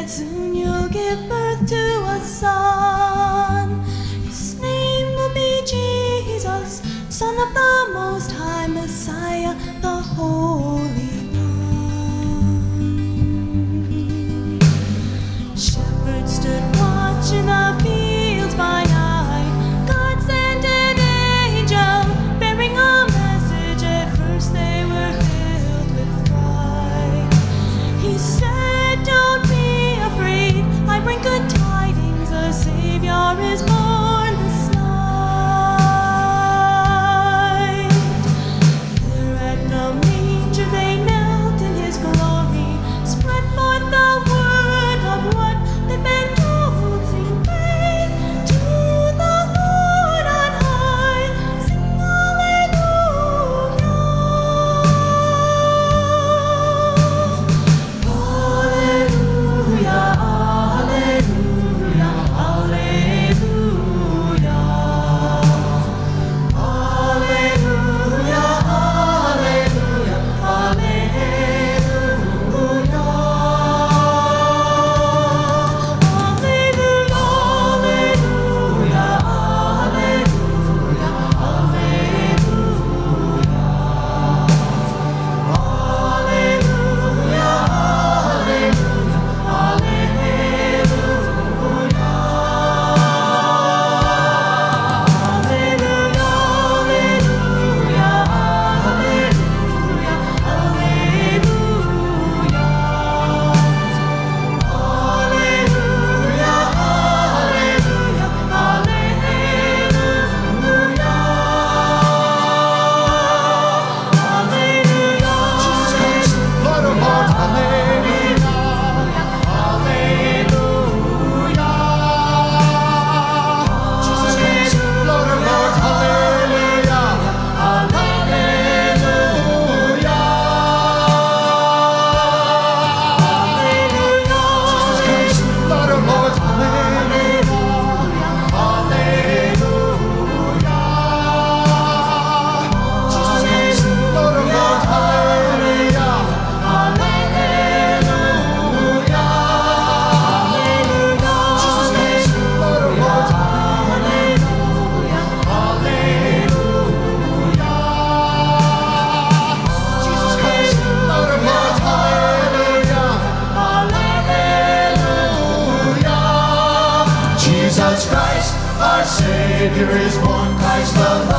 Soon you'll give birth to a son. His name will be Jesus, Son of the Most High, Messiah, the Holy One. Shepherds stood watch in the fields by night. God sent an angel bearing a message. At first they were filled with fright. He said, "Don't be afraid, I bring good tidings, a Savior is born this night." There at the manger they knelt in His glory, spread forth the word of what they've been told. Sing praise to the Lord on high, sing hallelujah. Hallelujah, hallelujah, hallelujah. Hallelujah, hallelujah, Jesus Christ, our Savior is born, Christ the Lord.